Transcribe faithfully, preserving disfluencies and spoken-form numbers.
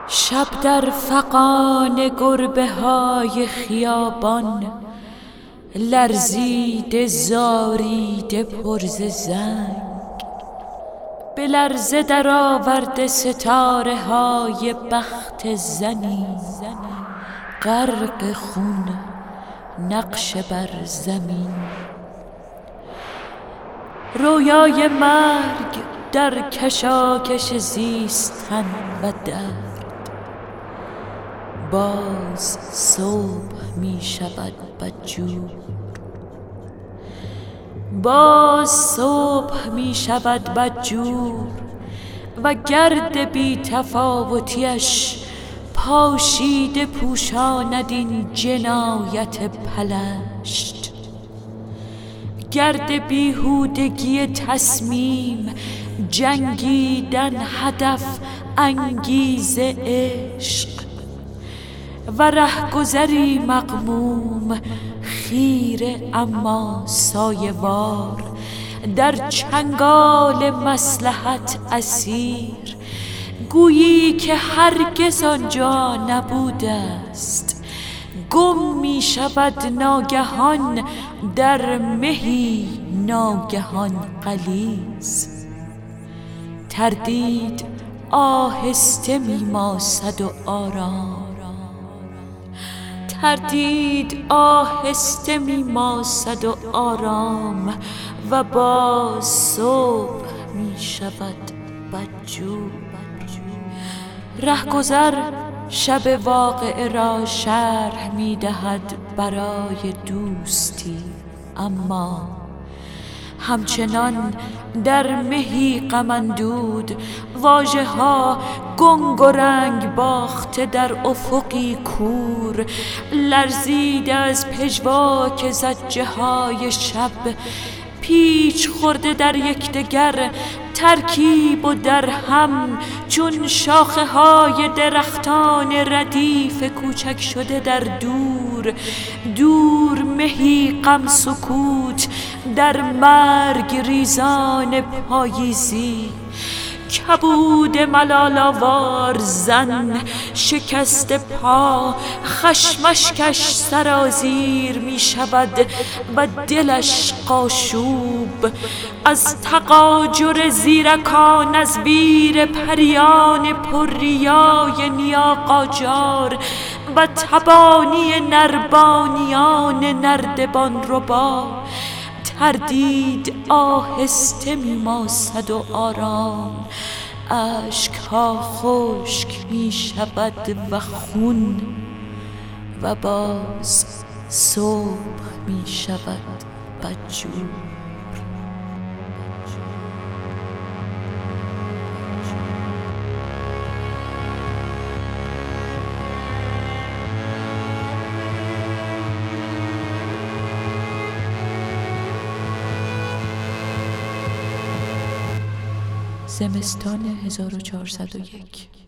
شب در فغان گربه های خیابان، لرزیده زاریده پر ز زنگ، به لرزه در آورده ستاره های بخت زنی، غرق خون نقش بر زمین. رویای مرگ در کشاکش زیستن و درد، باز صبح می شود بدجور، باز صبح می شود بدجور و گرد بی تفاوتیش پاشیده پوشاند این جنایت پلشت. گرد بیهودگی تصمیم، جنگیدن، هدف، انگیزه، عشق و رهگذری مغموم، خیره اما سایه‌وار، در چنگال مصلحت اسیر، گویی که هرگز آنجا نبوده است. گم می شود ناگهان در مهی ناگهان غلیظ. تردید آهسته می ماسد و آرام، تردید آهسته می ماسد و آرام و باز صبح می شود بدجور. رهگذر شب واقعه را شرح می دهد برای دوستی، اما همچنان در مهی غم اندود، واژه ها گنگ و رنگ باخته در افقی کور، لرزیده از پژواک زجه های شب، پیچ خورده در یکدیگر، ترکیب و در هم چون شاخه های درختان ردیف کوچک شده در دور. دور مهی غم سکوت در مرگ ریزان پاییزی، کبود ملال‌آوار زن شکست پا، خشمش کش سرازیر می شود و دلش قاشوب از تقاجر زیرکان، از ویر پریان پرریای نیا قاجار و تبانی نربانیان نردبان ربا. تردید آهسته می ماسد و آرام، اشکها خشک می شود و خون و باز صبح می شود بدجور. زمستان هزار و چهارصد و یک.